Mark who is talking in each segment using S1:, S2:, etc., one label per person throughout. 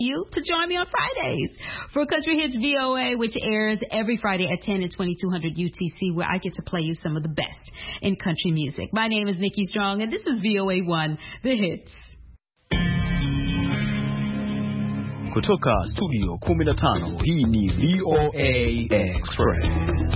S1: you to join me on Fridays for Country Hits VOA, which airs every Friday at 10 and 2200 UTC, where I get to play you some of the best in country music. My name is Nikki Strong, and this is VOA1, The Hits.
S2: Kutoka studio 15, hii ni VOA Express.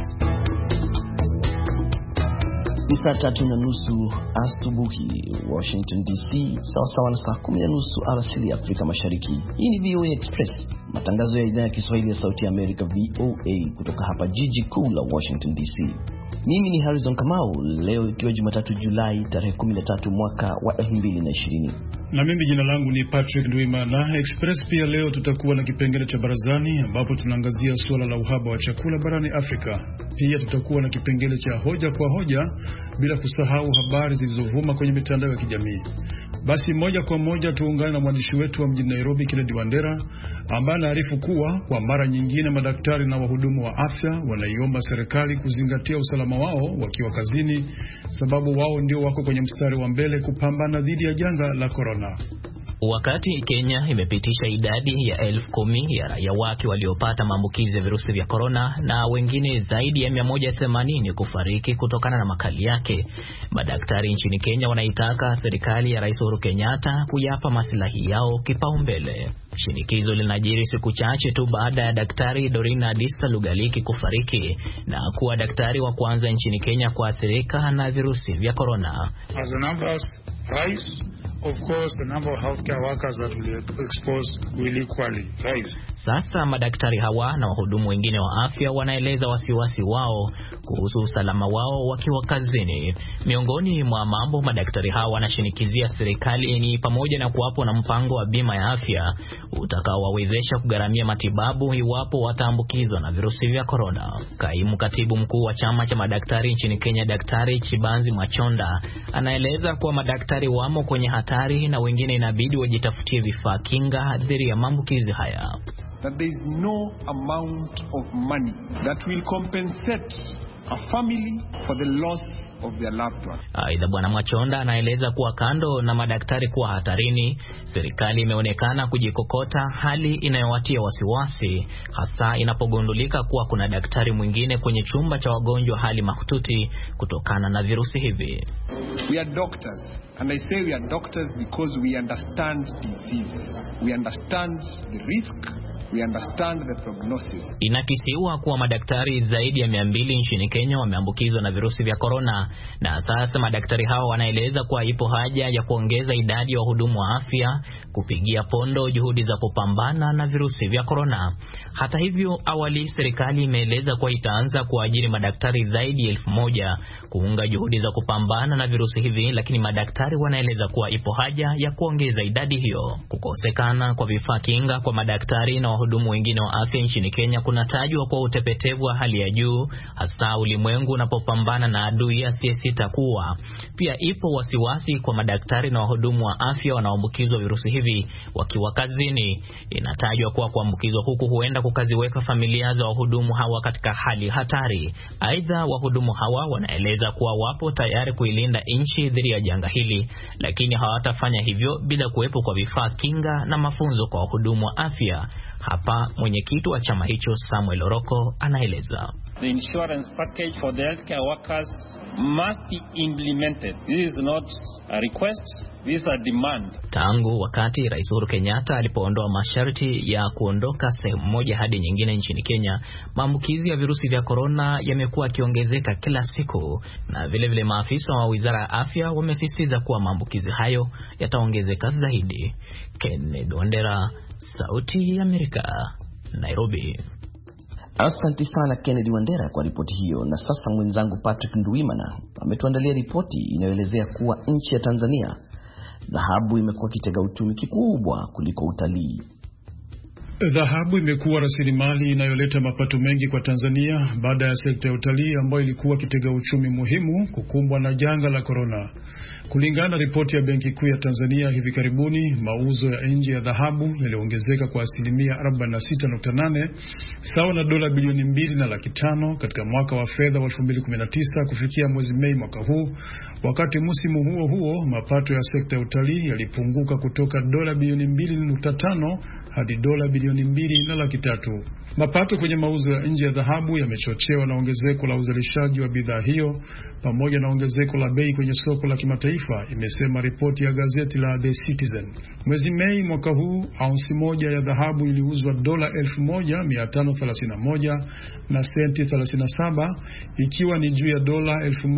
S3: Ni saa 3:30 asubuhi Washington DC, sawa na saa 10:30 alasiri Afrika Mashariki. Hii ni VOA Express, matangazo ya idhaa ya Kiswahili ya Sauti ya Amerika VOA kutoka hapa jiji kuu la Washington DC. Mimi ni Harrison Kamau, leo ikiwa Jumatatu Julai tarehe 13 mwaka wa 2020.
S4: Na mimi jina langu ni Patrick Ndwimana. Express pia leo tutakuwa na kipengele cha barazani ambapo tunaangazia suala la uhaba wa chakula barani Afrika. Pia tutakuwa na kipengele cha hoja kwa hoja, bila kusahau habari zilizovuma kwenye mitandao ya kijamii. Basi moja kwa moja tuungane na mwandishi wetu wa mjini Nairobi, Kennedy Wandera, ambaye anaarifu kuwa kwa mara nyingine madaktari na wahudumu wa afya wanaiomba serikali kuzingatia usalama wao wakiwa kazini, sababu wao ndio wako kwenye mstari wa mbele kupambana dhidi ya janga la corona.
S5: Wakati Kenya imepitisha idadi ya 10,000 ya raia wake waliopata maambukizi ya virusi vya corona na wengine zaidi ya 180 kufariki kutokana na makali yake, madaktari nchini Kenya wanaitaka serikali ya Rais Uhuru Kenyatta kuyapa maslahi yao kipaumbele. Shinikizo linajiri siku chache tu baada ya Daktari Dorina Adisa Lugaliki kufariki na kuwa daktari wa kwanza nchini Kenya kuathirika na virusi vya corona.
S6: As the numbers rise, of course, the number of healthcare workers that will be exposed will equally rise.
S5: Sasa madaktari hawa na wahudumu wengine wa afya wanaeleza wasiwasi wao kuhusu usalama wao wakiwa kazini. Miongoni mwa mambo madaktari hawa wanashinikizia serikali ni pamoja na kuwapo na mpango wa bima ya afya utakaowawezesha kugharamia matibabu iwapo wataambukizwa na virusi vya corona. Kaimu katibu mkuu wa chama cha madaktari nchini Kenya, Daktari Chibanzi Machonda, anaeleza kuwa madaktari wamo kwenye hatari na wengine inabidi wajitafutie vifaa kinga dhidi ya maambukizi haya.
S7: That there is no amount of money that will compensate a family for the loss of their loved one.
S5: Aidha, Bwana Machonda anaeleza kuwa kando na madaktari kuwa hatarini, serikali imeonekana kujikokota, hali inayowatia wasiwasi hasa inapogundulika kuwa kuna daktari mwingine kwenye chumba cha wagonjwa hali mahututi kutokana na virusi hivi.
S7: We are doctors, and I say we are doctors because we understand disease. We understand the risk. We understand the prognosis.
S5: Inakisiwa kuwa madaktari zaidi ya 200 nchini Kenya wameambukizwa na virusi vya corona, na sasa madaktari hao wanaeleza kuwa ipo haja ya kuongeza idadi ya wahudumu wa afya kupigia pondo juhudi za kupambana na virusi vya corona. Hata hivyo, awali serikali imeeleza kuwa itaanza kuajiri madaktari zaidi ya 1,000 kuunga juhudi za kupambana na virusi hivi, lakini madaktari wanaeleza kuwa ipo haja ya kuongeza idadi hiyo. Kukosekana kwa vifaa kinga kwa madaktari na wahudumu wengine wa afya nchini Kenya kunatajwa kwa utepetevu wa hali ya juu, hasa ulimwengu unapopambana na adui asiyesita kuwa. Pia ipo wasiwasi kwa madaktari na wahudumu wa afya wanaoambukizwa virusi hivi wakiwa kazini. Inatajwa kuwa kuambukizwa huku huenda kukaziweka familia za wahudumu hawa katika hali hatari. Aidha, wahudumu hawa wanaeleza kuwa wapo tayari kuilinda nchi dhidi ya janga hili, lakini hawatafanya hivyo bila kuwepo kwa vifaa kinga na mafunzo kwa wahudumu wa afya. Hapa mwenyekiti wa chama hicho Samuel Oroko anaeleza.
S8: The insurance package for the healthcare workers must be implemented. This is not a request, this is a demand.
S5: Tangu wakati Rais Uhuru Kenyatta alipoondoa masharti ya kuondoka sehemu moja hadi nyingine nchini Kenya, maambukizi ya virusi vya corona yamekuwa yakiongezeka kila siku, na vile maafisa wa Wizara ya Afya wamesisitiza kuwa maambukizi hayo yataongezeka zaidi. Kennedy Wandera, Sauti ya Amerika, Nairobi.
S3: Asante sana Kennedy Wandera kwa ripoti hiyo. Na sasa mwenzangu Patrick Ndwimana ametuandalia ripoti inayoelezea kuwa nchi ya Tanzania dhahabu imekuwa kitega uchumi kikubwa kuliko utalii.
S4: Dhahabu imekuwa rasilimali inayoleta mapato mengi kwa Tanzania baada ya sekta ya utalii ambayo ilikuwa kitega uchumi muhimu kukumbwa na janga la corona. Kulingana na ripoti ya Benki Kuu ya Tanzania hivi karibuni, mauzo ya nje ya dhahabu yaliongezeka kwa asilimia 46.8 sawa na dola bilioni 2.5 katika mwaka wa fedha wa 2019 kufikia mwezi Mei mwaka huu, wakati msimu huo huo mapato ya sekta ya utalii yalipunguka kutoka dola bilioni 2.5 hadi dola bilioni 2.3. Mapato kwenye mauzo ya nje ya dhahabu yamechochewa na ongezeko la uzalishaji wa bidhaa hiyo pamoja na ongezeko la bei kwenye soko la kimataifa, imesema ripoti ya gazeti la The Citizen. Mwezi Mei mwaka huu, aunsi moja ya dhahabu iliuzwa dola 1,531 na senti 37, ikiwa ni juu ya dola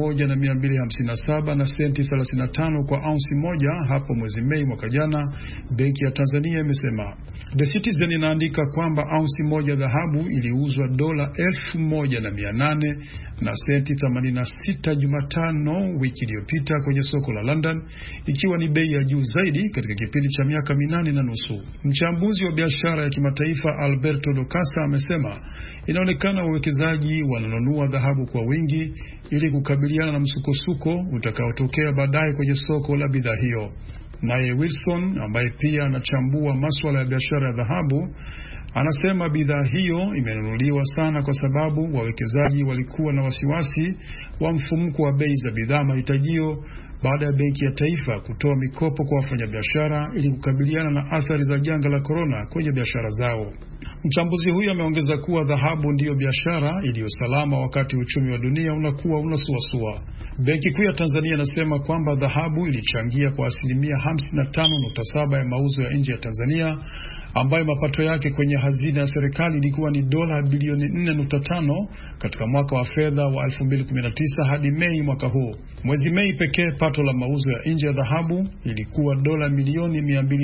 S4: 1,257 na senti 35 kwa aunsi moja hapo mwezi Mei mwaka jana, Benki ya Tanzania imesema. The Citizen inaandika kwamba aunsi moja dhahabu iliuzwa dola 1,800 na senti 86 Jumatano wiki iliyopita kwenye soko la London, ikiwa ni bei ya juu zaidi katika kipindi cha miaka 8.5. Mchambuzi wa biashara ya kimataifa Alberto Docasa amesema inaonekana wawekezaji wananunua dhahabu kwa wingi ili kukabiliana na msukosuko utakaotokea baadaye kwenye soko la bidhaa hiyo. Naye Wilson, ambaye pia anachambua masuala ya biashara ya dhahabu, anasema bidhaa hiyo imenunuliwa sana kwa sababu wawekezaji walikuwa na wasiwasi wa mfumuko wa bei za bidhaa mahitajio baada ya Benki ya Taifa kutoa mikopo kwa wafanyabiashara ili kukabiliana na athari za janga la korona kwenye biashara zao. Mchambuzi huyo ameongeza kuwa dhahabu ndiyo biashara iliyo salama wakati uchumi wa dunia unakuwa unasuasua. Benki Kuu ya Tanzania inasema kwamba dhahabu ilichangia kwa asilimia 55.7 ya mauzo ya nje ya Tanzania, ambayo mapato yake kwenye hazina ya serikali ilikuwa ni dola bilioni 4.5 katika mwaka wa fedha wa 2019 hadi Mei mwaka huu. Mwezi Mei pekee pato la mauzo ya nje ya dhahabu ilikuwa dola milioni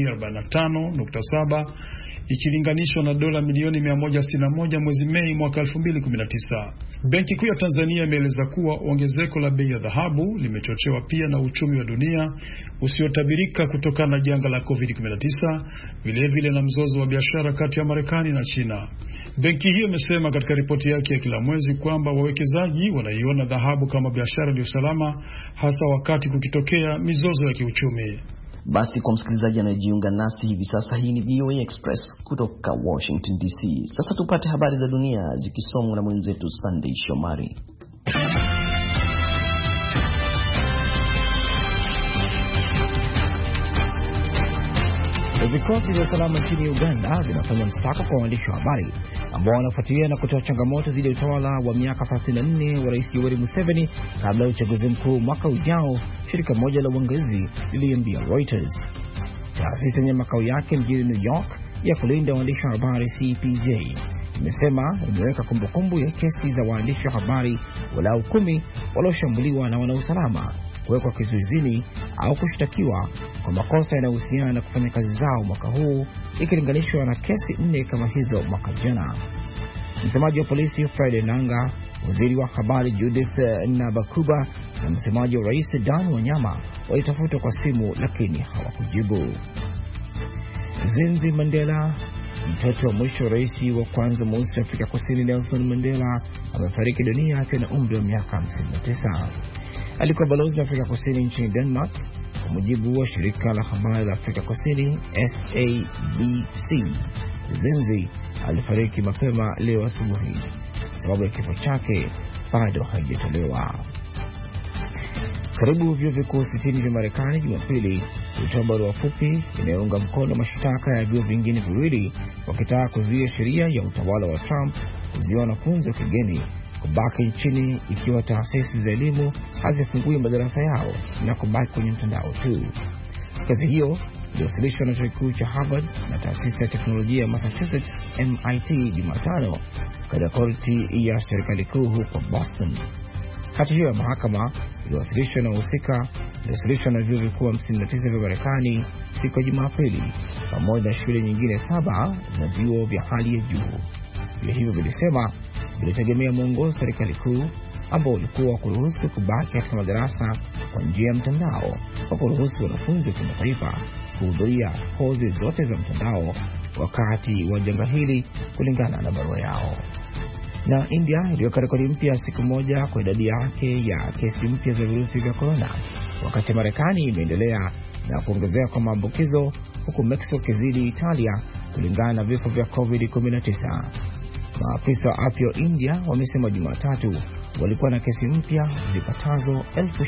S4: 245.7 ikilinganishwa na dola milioni 161 mwezi Mei mwaka 2019. Benki Kuu ya Tanzania imeeleza kuwa ongezeko la bei ya dhahabu limechochewa pia na uchumi wa dunia usiotabirika kutokana na janga la COVID-19, vilevile na mzozo wa biashara kati ya Marekani na China. Benki hiyo imesema katika ripoti yake ya kila mwezi kwamba wawekezaji wanaiona dhahabu kama biashara iliyo salama, hasa wakati kukitokea mizozo ya kiuchumi.
S3: Basi kwa msikilizaji anayejiunga nasi hivi sasa, hii ni VOA Express kutoka Washington DC. Sasa tupate habari za dunia zikisomwa na mwenzetu Sunday Shomari.
S9: Vikosi vya usalama nchini Uganda vinafanya msako kwa waandishi wa habari ambao wanafuatilia na kutoa changamoto dhidi ya utawala wa miaka 34 wa Rais Yoweri Museveni kabla ya uchaguzi mkuu mwaka ujao, shirika moja la uangalizi liliambia Reuters. Taasisi yenye makao yake mjini New York ya kulinda waandishi wa habari CPJ imesema imeweka kumbukumbu ya kesi za waandishi wa habari walau 10 walioshambuliwa na wanausalama kuwekwa kizuizini au kushtakiwa kwa makosa yanayohusiana na kufanya kazi zao mwaka huu, ikilinganishwa na kesi 4 kama hizo mwaka jana. Msemaji wa polisi Friday Nanga, waziri wa habari Judith Nabakuba na msemaji wa rais Dan Wanyama walitafutwa kwa simu lakini hawakujibu. Zinzi Mandela, mtoto wa mwisho wa rais wa kwanza mweusi Afrika Kusini Nelson Mandela, amefariki dunia akiwa na umri wa miaka 59. Alikuwa balozi wa Afrika Kusini nchini Denmark. Kwa mujibu wa shirika la habari la Afrika Kusini SABC, Zinzi alifariki mapema leo asubuhi. Sababu ya kifo chake bado haijatolewa. Karibu vyuo vikuu 60 vya Marekani Jumapili ilitoa barua fupi inayounga mkono mashtaka ya vyuo vingine viwili wakitaka kuzuia sheria ya utawala wa Trump kuzuia wanafunzi wa kigeni kubaki nchini ikiwa taasisi za elimu hazifungui madarasa yao na kubaki kwenye mtandao tu. Kazi hiyo iliwasilishwa na chuo kikuu cha Harvard na taasisi ya teknolojia ya Massachusetts MIT Jumatano katika korti ya serikali kuu huko Boston. Hati hiyo ya mahakama iliwasilishwa na wahusika, iliwasilishwa na vyuo vikuu 59 vya Marekani siku ya Jumapili pamoja na shule nyingine 7 za vyuo vya hali ya juu. Vyuo hivyo vilisema vilitegemea mwongozo serikali kuu ambao ulikuwa kuruhusu kubaki katika madarasa kwa njia ya mtandao kwa kuruhusu wanafunzi wa kimataifa kuhudhuria kozi zote za mtandao wakati wa janga hili, kulingana na barua yao. Na India iliweka rekodi mpya siku moja kwa idadi yake ya kesi mpya za virusi vya corona, wakati Marekani imeendelea na kuongezeka kwa maambukizo, huku Mexico kizidi Italia kulingana na vifo vya COVID-19. Maafisa wa afya wa India wamesema Jumatatu walikuwa na kesi mpya zipatazo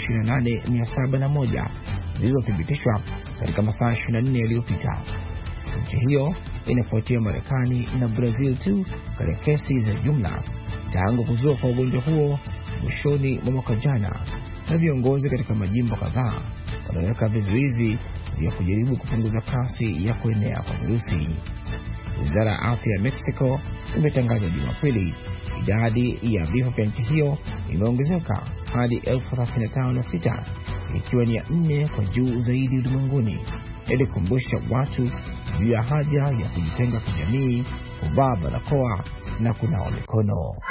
S9: 28,701 zilizothibitishwa katika masaa 24 yaliyopita. Nchi hiyo inafuatia Marekani na Brazil tu katika kesi za jumla tangu kuzua kwa ugonjwa huo mwishoni mwa mwaka jana, na viongozi katika majimbo kadhaa wanaweka vizuizi vya kujaribu kupunguza kasi ya kuenea kwa virusi. Wizara ya afya ya Mexico imetangaza Jumapili idadi ya vifo vya nchi hiyo imeongezeka hadi 35,600, ikiwa ni ya 4 kwa juu zaidi ulimwenguni, ili kukumbusha watu juu ya haja ya kujitenga kijamii, kuvaa barakoa na kunawa mikono.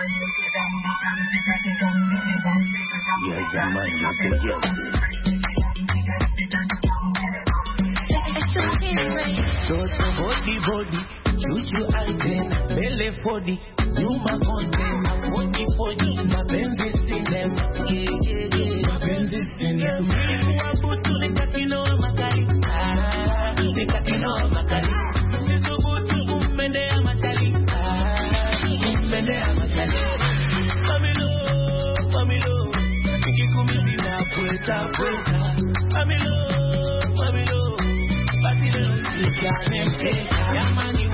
S10: Juju alten, bele fodi, nyuma konte, fodi, mapenzi sinem, mapenzi sinem. Kuabutu nikakino makali, nikakino makali. Nisubutu umendea makali, umendea makali. Mamilo, nikikumisi na kweta. Mamilo, batilo, nikane mkeka. Yamani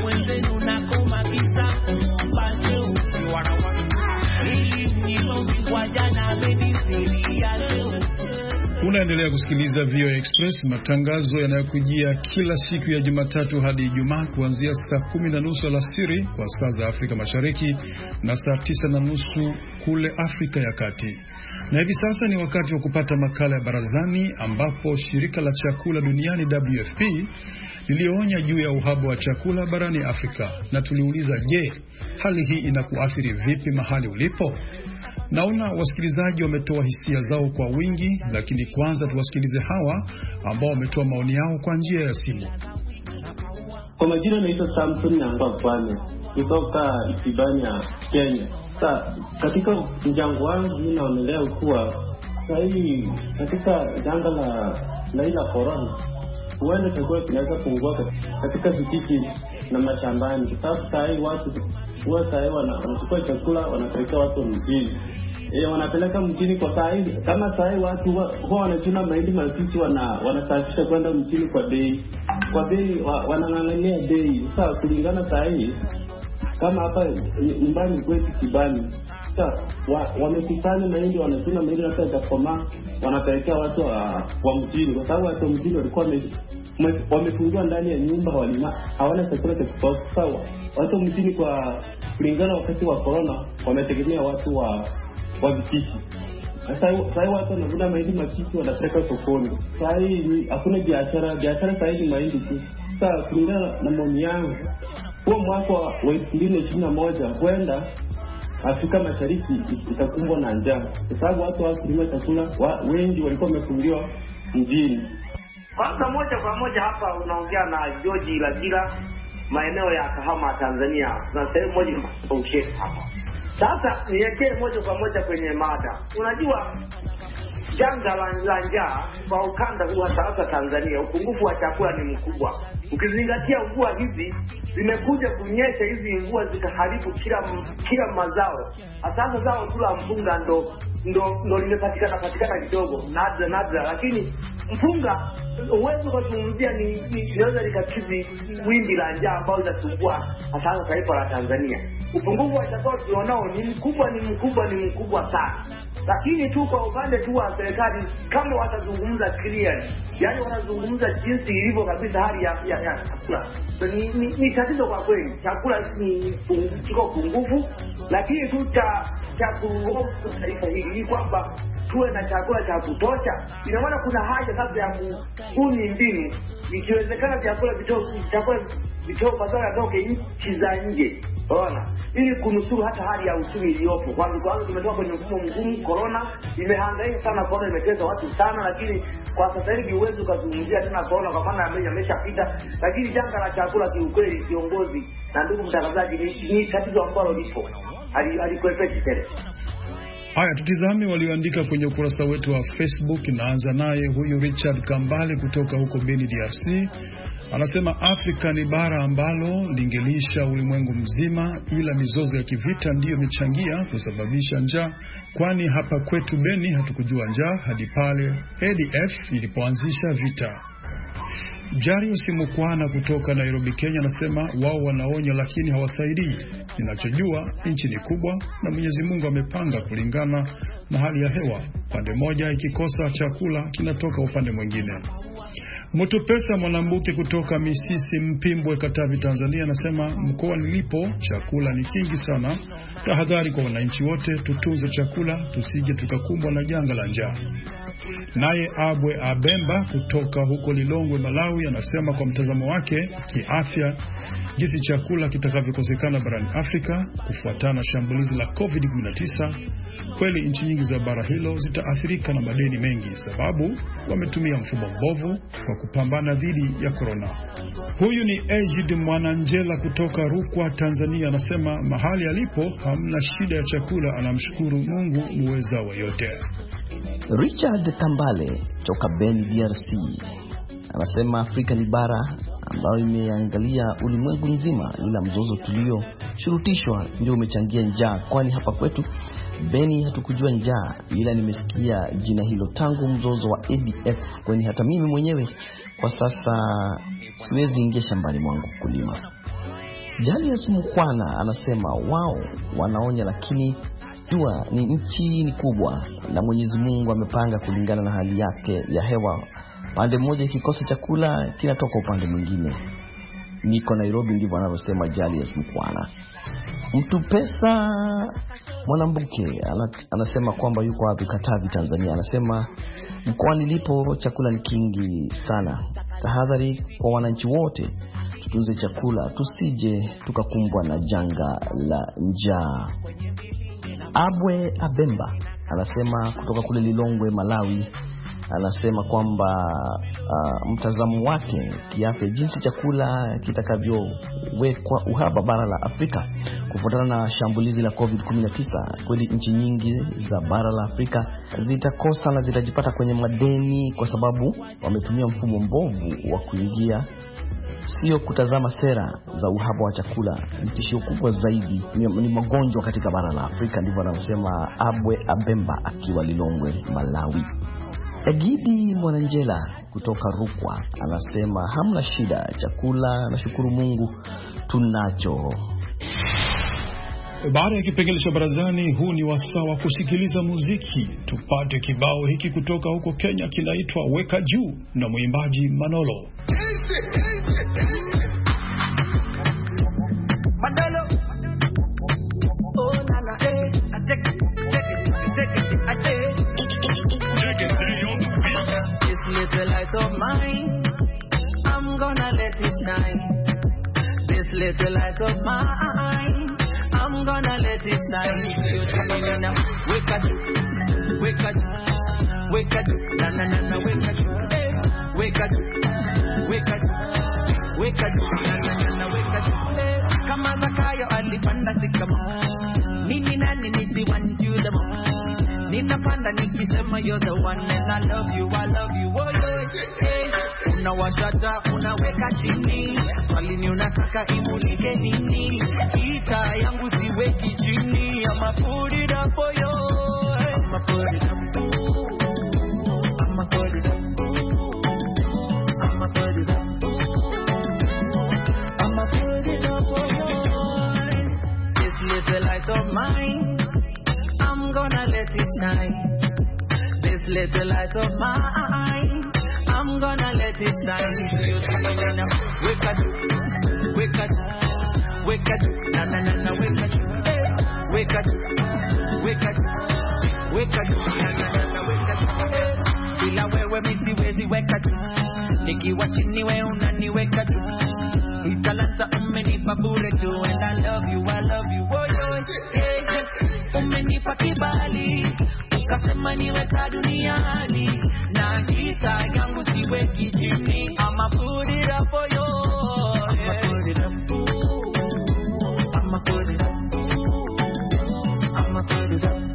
S4: Unaendelea kusikiliza VOA Express, matangazo yanayokujia kila siku ya Jumatatu hadi Ijumaa kuanzia saa 10:30 alasiri kwa saa za Afrika Mashariki na saa 9:30 kule Afrika ya Kati. Na hivi sasa ni wakati wa kupata makala ya Barazani, ambapo shirika la chakula duniani WFP lilionya juu ya uhaba wa chakula barani Afrika, na tuliuliza, je, hali hii inakuathiri vipi mahali ulipo? Naona wasikilizaji wametoa hisia zao kwa wingi, lakini kwanza tuwasikilize hawa ambao wametoa maoni yao kwa njia ya simu.
S11: Kwa majina naitwa Samson Nyambapane, kutoka Isibania, Kenya. Katika mjango wangu mimi naonelea kuwa sahihi katika janga la ila corona huenda chakula kinaweza kupungua katika vijiji na mashambani, kwa sababu sahihi watu wanachukua chakula wanapeleka watu mjini. Wanapeleka mjini kwa sahihi, kama sahihi watu huwa wanachuna mahindi mazichi wanasafisha kwenda mjini kwa bei wanang'ang'ania bei. Sasa kulingana sahihi kama hapa nyumbani kwetu Kibani, sasa wamekusanya mahindi, wanachuna mahindi hata yakoma wanapelekea watu wa mjini, kwa sababu watu mjini walikuwa wamefungwa ndani ya nyumba, hawana chakula cha kutosha. Sasa watu mjini kwa kulingana wakati wa corona wametegemea watu wa vijiji. Sasa watu wanavuna mahindi machichi wanapeleka sokoni. Sasa hakuna biashara sasa ni mahindi tu. Sasa kulingana na maoni yangu, huo mwaka wa 2021 kwenda Afrika Mashariki itakumbwa na njaa, kwa sababu watu hawakulima chakula, wengi walikuwa wamefungiwa mjini.
S12: Kwanza moja kwa moja hapa unaongea na George Ilagila, maeneo ya Kahama, Tanzania. Na sehemu moja ushiriki hapa. Sasa niwekee moja kwa moja kwenye mada. Unajua janga la njaa kwa ukanda huu hasa Tanzania, upungufu wa chakula ni mkubwa. Ukizingatia mvua hizi zimekuja kunyesha, hizi mvua zikaharibu kila mazao. Hasa zao tu la mpunga ndo limepatikana kidogo nadra, lakini mpunga uwezo kuzungumzia inaweza likakidhi wimbi la njaa ambao linasumbua hasa taifa la Tanzania. Upungufu wa chakula tunao ni mkubwa sana. Lakini tu kwa upande tu wa serikali, kama watazungumza clear, yani wanazungumza jinsi ilivyo kabisa hali ya chakula, ni tatizo kwa kweli. Chakula ni kiko pungufu, lakini tu cha kuongoza taifa hili ni kwamba tuwe na chakula cha kutosha. Ina maana kuna haja sasa ya kubuni mbinu, ikiwezekana chakula vitoke mazao yatoke nchi za nje, unaona, ili kunusuru hata hali ya uchumi iliyopo. Kwanza tumetoka kwenye mfumo mgumu, corona imehangaika sana, corona imetesa watu sana, lakini kwa sasa hivi uwezo kuzungumzia tena corona kwa maana yameshapita. Lakini janga la chakula kiukweli, viongozi na ndugu mtangazaji, ni tatizo ambalo lipo alikuepeki tele.
S4: Haya, tutizame walioandika kwenye ukurasa wetu wa Facebook. Naanza naye huyu Richard Kambale kutoka huko Beni, DRC. Anasema Afrika ni bara ambalo lingelisha ulimwengu mzima, ila mizozo ya kivita ndiyo imechangia kusababisha njaa, kwani hapa kwetu Beni hatukujua njaa hadi pale ADF ilipoanzisha vita. Jarius Mukwana kutoka Nairobi, Kenya anasema wao wanaonya lakini hawasaidii. Ninachojua nchi ni kubwa na Mwenyezi Mungu amepanga kulingana na hali ya hewa. Pande moja ikikosa chakula kinatoka upande mwingine. Mutupesa Mwanambuke kutoka Misisi Mpimbwe, Katavi, Tanzania anasema mkoa nilipo chakula ni kingi sana. Tahadhari kwa wananchi wote, tutunze chakula tusije tukakumbwa na janga la njaa. Naye Abwe Abemba kutoka huko Lilongwe, Malawi anasema kwa mtazamo wake kiafya, jinsi chakula kitakavyokosekana barani Afrika kufuatana na shambulizi la COVID-19, kweli nchi nyingi za bara hilo zitaathirika na madeni mengi, sababu wametumia mfumo mbovu kwa kupambana dhidi ya corona. Huyu ni Ejid Mwananjela kutoka Rukwa, Tanzania anasema mahali alipo hamna shida ya chakula, anamshukuru Mungu muweza wa yote.
S3: Richard Kambale toka Beni, DRC anasema Afrika ni bara ambayo imeangalia ulimwengu nzima, ila mzozo tulio shurutishwa ndio umechangia njaa, kwani hapa kwetu Beni hatukujua njaa, ila nimesikia jina hilo tangu mzozo wa ADF, kwani hata mimi mwenyewe kwa sasa siwezi ingia shambani mwangu kulima. Julius Mukwana anasema wao wanaonya lakini jua ni nchi ni kubwa na Mwenyezi Mungu amepanga kulingana na hali yake ya hewa. Pande moja ikikosa chakula kinatoka upande mwingine. Niko Nairobi, ndivyo anavyosema Julius Mukwana. Mtupesa Mwanambuke anasema kwamba yuko wapi, Katavi, Tanzania anasema mkoa nilipo chakula ni kingi sana. Tahadhari kwa wananchi wote, tutunze chakula tusije tukakumbwa na janga la njaa. Abwe Abemba anasema kutoka kule Lilongwe, Malawi anasema kwamba mtazamo wake kiafya, jinsi chakula kitakavyowekwa uhaba bara la Afrika kufuatana na shambulizi la COVID-19, kweli nchi nyingi za bara la Afrika zitakosa na zitajipata kwenye madeni kwa sababu wametumia mfumo mbovu wa kuingia, sio kutazama sera za uhaba wa chakula. Tishio kubwa zaidi ni magonjwa katika bara la Afrika, ndivyo anasema Abwe Abemba akiwa Lilongwe, Malawi. Egidi Mwananjela kutoka Rukwa anasema hamna shida, chakula nashukuru Mungu tunacho.
S4: Baada ya kipengele cha barazani, huu ni wasaa wa kusikiliza muziki. Tupate kibao hiki kutoka huko Kenya, kinaitwa Weka Juu na mwimbaji Manolo.
S10: Manolo, oh nana, I take it. This little light of mine, I'm gonna let it shine. This little light of mine, I'm gonna let it shine. You tell me now, wake up, wake up, wake up, na na na na, wake up, wake up, wake up, wake up, na na na na, wake up. Kama Zakayo alipanda sikama, mimi nani nisiwant you the most. Ninapanda nikisema you're the one and I love you, oh yeah. Unawashata, unaweka chini, swali ni unataka imulike nini? Kita yangu siweki chini, I'ma put it up for you, I'ma put it up, I'ma put it up, I'ma put it up, I'ma put it up for you. This little light of mine, I'm gonna let it shine. This little light of mine, I'm gonna let it shine. You see me now, wake up, wake up, wake up, na na na na, wake up, wake up, wake up, wake up, na na na na, wake up. Bila wewe mimi siwezi weka tu, nikiwa chini wewe unaniweka tu. Italanta umenipa bure tu, and I love you, oh yeah. Umenipa kibali, ukasema niweka duniani, na kita yangu siweki chini, I'ma put it up for you, I'ma put it up, I'ma put it up, I'ma put it up.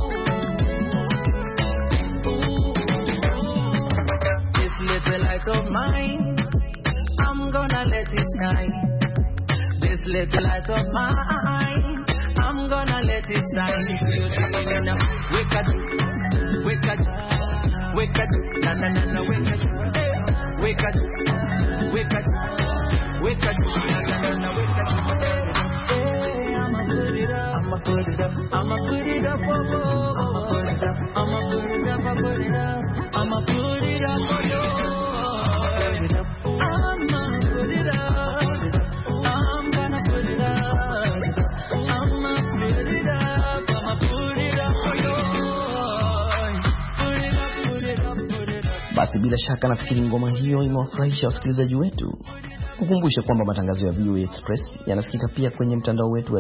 S10: This little light of mine, I'm gonna let it shine. This little light of mine, I'm gonna let it shine. You tell me now, wake up, wake up, wake up, na na na na, wake up, wake up,
S3: Basi bila shaka nafikiri ngoma hiyo imewafurahisha wasikilizaji wetu. Kukumbusha kwamba matangazo ya VOA Express yanasikika pia kwenye mtandao wetu wa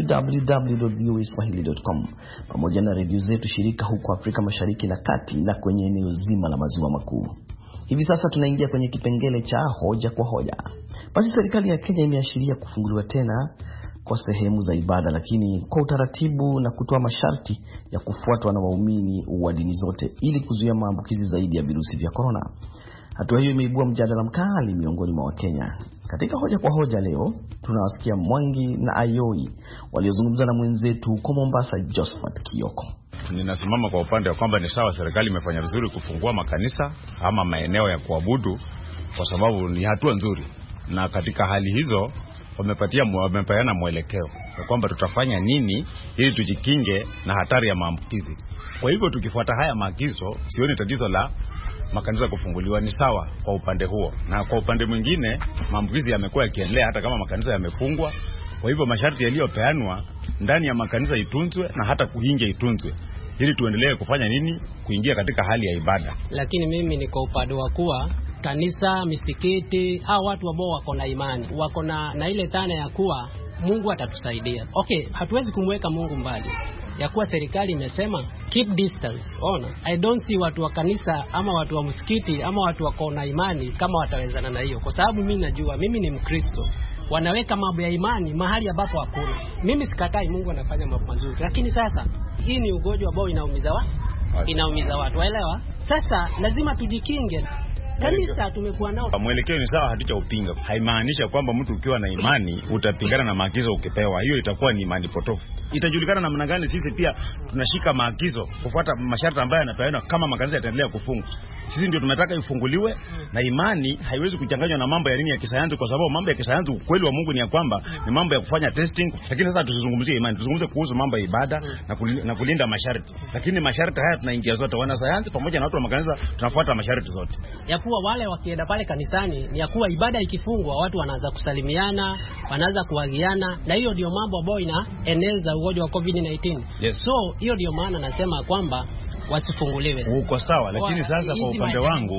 S3: www.voaswahili.com pamoja na redio zetu shirika huko Afrika Mashariki na Kati na kwenye eneo zima la maziwa makuu. Hivi sasa tunaingia kwenye kipengele cha hoja kwa hoja. Basi serikali ya Kenya imeashiria kufunguliwa tena kwa sehemu za ibada, lakini kwa utaratibu na kutoa masharti ya kufuatwa na waumini wa dini zote ili kuzuia maambukizi zaidi ya virusi vya corona. Hatua hiyo imeibua mjadala mkali miongoni mwa Wakenya. Katika hoja kwa hoja leo tunawasikia Mwangi na Ayoi waliozungumza na mwenzetu huko Mombasa Josephat Kioko.
S13: Ninasimama kwa upande wa kwamba ni sawa serikali imefanya vizuri kufungua makanisa ama maeneo ya kuabudu kwa sababu ni hatua nzuri, na katika hali hizo wamepeana mwelekeo kwa kwamba tutafanya nini ili tujikinge na hatari ya maambukizi. Kwa hivyo tukifuata haya maagizo, sioni tatizo la makanisa kufunguliwa, ni sawa kwa upande huo. Na kwa upande mwingine maambukizi yamekuwa yakiendelea hata kama makanisa yamefungwa. Kwa hivyo masharti yaliyopeanwa ndani ya makanisa itunzwe na hata kuingia itunzwe ili tuendelee kufanya nini, kuingia katika hali ya ibada.
S14: Lakini mimi ni kwa upande wa kuwa kanisa, misikiti, hao watu ambao wako na imani, wako na ile dhana ya kuwa Mungu atatusaidia. Okay, hatuwezi kumweka Mungu mbali. Ya kuwa serikali imesema keep distance. Ona, I don't see watu wa kanisa ama watu wa msikiti ama watu wako na imani kama watawezana na hiyo. Kwa sababu mimi najua, mimi ni Mkristo. Wanaweka mambo ya imani mahali ambapo hakuna. Mimi sikatai Mungu anafanya mambo mazuri. Lakini sasa hii ni ugonjwa ambao inaumiza watu. Waelewa? Sasa lazima tujikinge. Kanisa tumekuwa nao.
S13: Mwelekeo ni sawa, hatuja upinga. Haimaanisha kwamba mtu ukiwa na imani utapingana na maagizo ukipewa. Hiyo itakuwa ni imani potofu. Itajulikana namna gani sisi pia tunashika maagizo kufuata masharti ambayo yanapeanwa kama makanisa yataendelea kufungwa. Sisi ndio tunataka ifunguliwe, na imani haiwezi kuchanganywa na mambo ya dini ya kisayansi, kwa sababu mambo ya kisayansi ukweli wa Mungu ni ya kwamba ni mambo ya kufanya testing. Lakini sasa tusizungumzie imani, tuzungumze kuhusu mambo ya ibada na kulinda masharti. Lakini masharti haya tunaingia zote, wana sayansi pamoja na watu wa makanisa tunafuata masharti zote.
S14: Ya kuwa wale wakienda pale kanisani ni ya kuwa ibada ikifungwa watu wanaanza kusalimiana, wanaanza kuagiana, na hiyo ndio mambo ambayo inaeneza ugonjwa wa COVID-19.
S13: Yes.
S14: So hiyo ndio maana nasema kwamba wasifunguliwe.
S13: Uko sawa, lakini sasa kwa upande wangu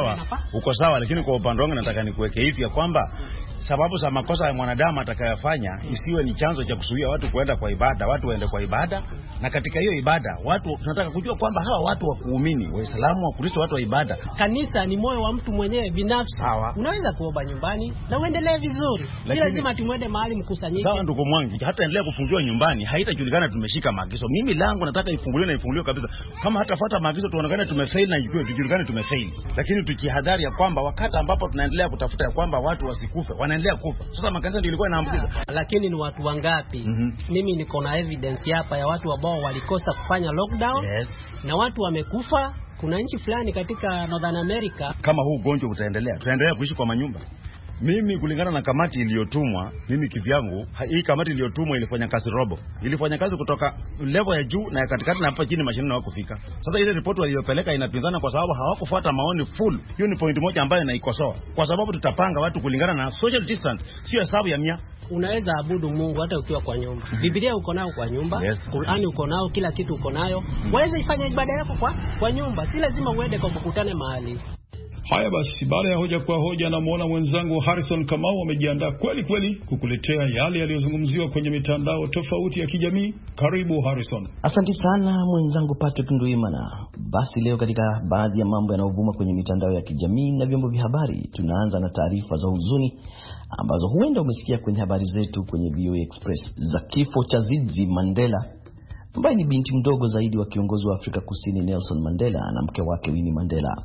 S13: uko sawa, lakini kwa upande wangu nataka nikuweke hivi ya kwamba sababu za makosa ya mwanadamu atakayofanya isiwe ni chanzo cha kuzuia watu kuenda kwa ibada. Watu waende kwa ibada, na katika hiyo ibada watu tunataka kujua kwamba hawa watu wa kuamini, Waislamu, Wakristo, watu wa ibada.
S14: Kanisa ni moyo wa mtu mwenyewe binafsi. Unaweza kuomba nyumbani na uendelee vizuri. Si lazima tumwende mahali mkusanyike.
S13: Sawa ndugu Mwangi, hata endelea kufungiwa nyumbani haitajulikana tumeshika maagizo. Mimi langu nataka ifunguliwe na ifunguliwe kabisa. Kama hatafuata maagizo tuonekane tumefail na tujulikane tumefail. Lakini tukihadhari ya kwamba wakati ambapo tunaendelea kutafuta ya kwamba watu wasikufe, wanaendelea kufa. Sasa makanisa ndio ilikuwa inaambukiza.
S14: Lakini ni watu wangapi? Mimi niko na evidence hapa ya watu ambao walikosa kufanya lockdown.
S13: Yes.
S14: Na watu wamekufa. Kuna nchi fulani katika Northern America.
S13: Kama huu ugonjwa utaendelea, tutaendelea kuishi kwa manyumba. Mimi kulingana na kamati iliyotumwa, mimi kivyangu, hii kamati iliyotumwa ilifanya kazi robo. Ilifanya kazi kutoka level ya juu na ya katikati na hapa chini mashinani hawakufika. Sasa ile ripoti waliyopeleka inapinzana kwa sababu hawakufuata maoni full. Hiyo ni point moja ambayo naikosoa. Kwa sababu tutapanga watu kulingana na social distance, sio hesabu ya mia.
S14: Unaweza abudu Mungu hata ukiwa kwa nyumba. Biblia uko nayo kwa nyumba,
S13: yes.
S14: Qur'ani uko nayo, kila kitu uko nayo. Waweza ifanya ibada yako kwa nyumba, si lazima uende kwa mkutane mahali.
S4: Haya basi, baada ya hoja kwa hoja, namuona mwenzangu Harrison Kamau amejiandaa kweli kukuletea yale yaliyozungumziwa kwenye mitandao tofauti ya kijamii. Karibu Harrison.
S3: Asante sana mwenzangu Patrick Ndwimana. Basi leo katika baadhi ya mambo yanayovuma kwenye mitandao ya kijamii na vyombo vya habari, tunaanza na taarifa za huzuni ambazo huenda umesikia kwenye habari zetu kwenye VOA Express za kifo cha Zizi Mandela, ambaye ni binti mdogo zaidi wa kiongozi wa Afrika Kusini Nelson Mandela na mke wake Winnie Mandela.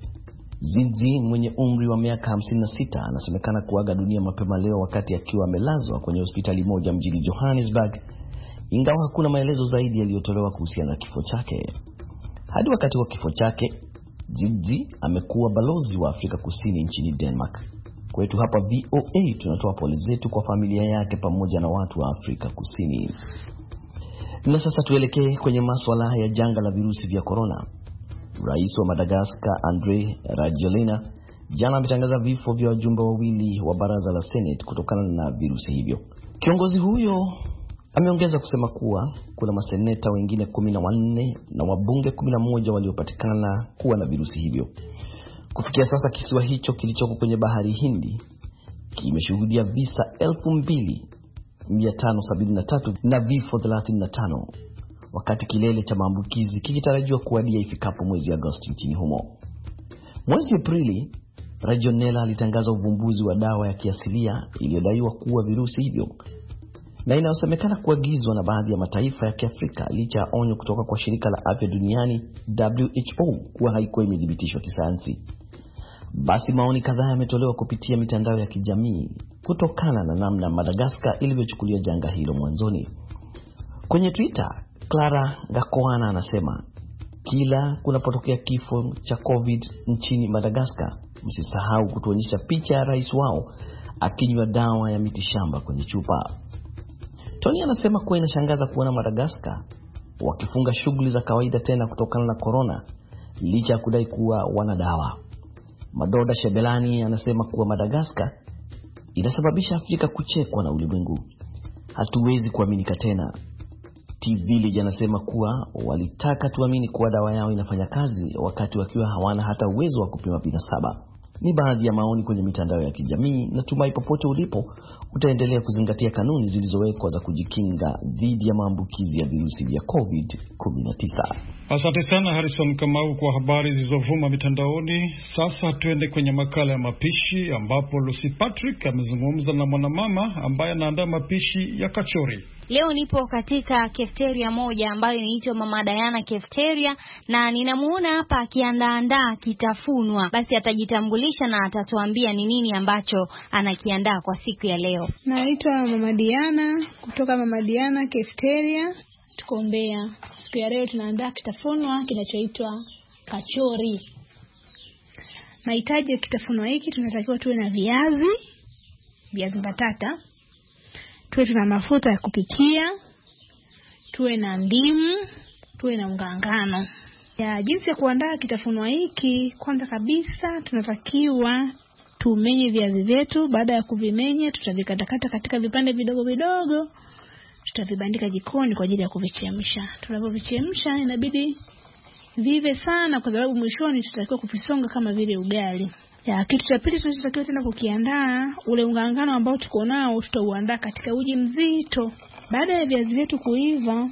S3: Zizi mwenye umri wa miaka 56 anasemekana kuaga dunia mapema leo wakati akiwa amelazwa kwenye hospitali moja mjini Johannesburg, ingawa hakuna maelezo zaidi yaliyotolewa kuhusiana na kifo chake. Hadi wakati wa kifo chake, Zizi amekuwa balozi wa Afrika Kusini nchini Denmark. Kwetu hapa VOA tunatoa pole zetu kwa familia yake pamoja na watu wa Afrika Kusini. Na sasa tuelekee kwenye masuala ya janga la virusi vya corona. Rais wa Madagascar Andry Rajoelina jana ametangaza vifo vya wajumbe wawili wa baraza la Senate kutokana na virusi hivyo. Kiongozi huyo ameongeza kusema kuwa kuna maseneta wengine 14 na wabunge 11 waliopatikana kuwa na virusi hivyo. Kufikia sasa kisiwa hicho kilichoko kwenye bahari Hindi kimeshuhudia visa 2573 na vifo 35, wakati kilele cha maambukizi kikitarajiwa kuwadia ifikapo mwezi Agosti nchini humo. Mwezi Aprili, Rajoelina alitangaza uvumbuzi wa dawa ya kiasilia iliyodaiwa kuua virusi hivyo na inayosemekana kuagizwa na baadhi ya mataifa ya Kiafrika licha ya onyo kutoka kwa shirika la afya duniani WHO kuwa haikuwa imethibitishwa kisayansi. Basi maoni kadhaa yametolewa kupitia mitandao ya kijamii kutokana na namna Madagascar ilivyochukulia janga hilo mwanzoni. Kwenye Twitter, Clara Gakoana anasema, kila kunapotokea kifo cha COVID nchini Madagascar, msisahau kutuonyesha picha ya rais wao akinywa dawa ya mitishamba kwenye chupa. Tony anasema kuwa inashangaza kuona Madagascar wakifunga shughuli za kawaida tena kutokana na corona licha ya kudai kuwa wana dawa. Madoda Shebelani anasema kuwa Madagascar inasababisha Afrika kuchekwa na ulimwengu. Hatuwezi kuaminika tena. T-Village anasema kuwa walitaka tuamini kuwa dawa yao inafanya kazi wakati wakiwa hawana hata uwezo wa kupima binasaba. Ni baadhi ya maoni kwenye mitandao ya kijamii, na tumai popote ulipo utaendelea kuzingatia kanuni zilizowekwa za kujikinga dhidi ya maambukizi ya virusi vya COVID-19.
S4: Asante sana Harrison Kamau kwa habari zilizovuma mitandaoni. Sasa tuende kwenye makala ya mapishi ambapo Lucy Patrick amezungumza na mwanamama ambaye anaandaa mapishi ya kachori.
S15: Leo nipo katika cafeteria moja ambayo inaitwa Mama Diana Cafeteria, na ninamuona hapa akiandaa kitafunwa. Basi atajitambulisha na atatuambia ni nini ambacho anakiandaa kwa siku ya leo.
S16: Naitwa Mama Diana kutoka Mama Diana Cafeteria, tuko Mbeya. Siku ya leo tunaandaa kitafunwa kinachoitwa kachori. Mahitaji ya kitafunwa hiki, tunatakiwa tuwe na viazi mbatata, tuwe na mafuta ya kupikia, tuwe na ndimu, tuwe na unga ngano. Ya jinsi ya kuandaa kitafunwa hiki, kwanza kabisa tunatakiwa tumenye viazi vyetu. Baada ya kuvimenya, tutavikatakata katika vipande vidogo vidogo, tutavibandika jikoni kwa ajili ya kuvichemsha. Tunapovichemsha inabidi vive sana kwa sababu mwishoni tutatakiwa kuvisonga kama vile ugali. Ya kitu cha pili tunachotakiwa tena kukiandaa, ule unga ngano ambao tuko nao tutauandaa katika uji mzito. Baada ya viazi vyetu kuiva,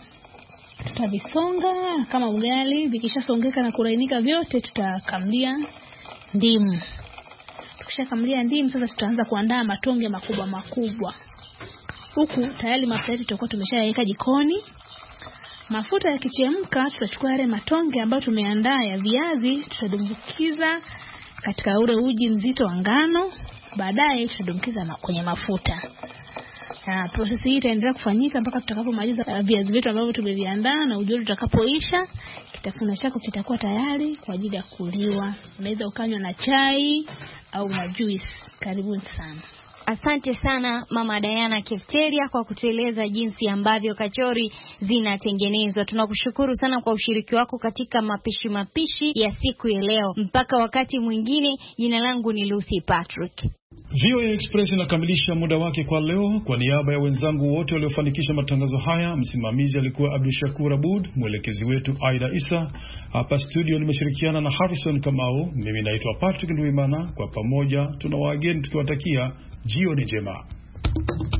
S16: tutavisonga kama ugali. Vikishasongeka na kulainika vyote, tutakamlia ndimu. Tukishakamlia ndimu, sasa tutaanza kuandaa matonge makubwa makubwa. Huku tayari mafuta yetu tutakuwa tumeshayaweka jikoni. Mafuta yakichemka, tutachukua yale matonge ambayo tumeandaa ya viazi, tutadumbukiza katika ule uji mzito wa ngano. Baadaye tutadumbukiza kwenye mafuta. Process hii itaendelea kufanyika mpaka tutakapomaliza viazi vyetu ambavyo tumeviandaa na uji utakapoisha. Kitafunwa chako kitakuwa tayari kwa ajili ya kuliwa. Unaweza ukanywa na chai au na juice. Karibuni sana.
S15: Asante sana Mama Diana Cafeteria kwa kutueleza jinsi ambavyo kachori zinatengenezwa. Tunakushukuru sana kwa ushiriki wako katika mapishi ya siku ya leo. Mpaka wakati mwingine, jina langu ni Lucy Patrick.
S4: VOA Express inakamilisha muda wake kwa leo. Kwa niaba ya wenzangu wote waliofanikisha matangazo haya, msimamizi alikuwa Abdul Shakur Abud, mwelekezi wetu Aida Isa. Hapa studio nimeshirikiana na Harrison Kamau. Mimi naitwa Patrick Ndwimana. Kwa pamoja tunawaageni tukiwatakia jioni njema.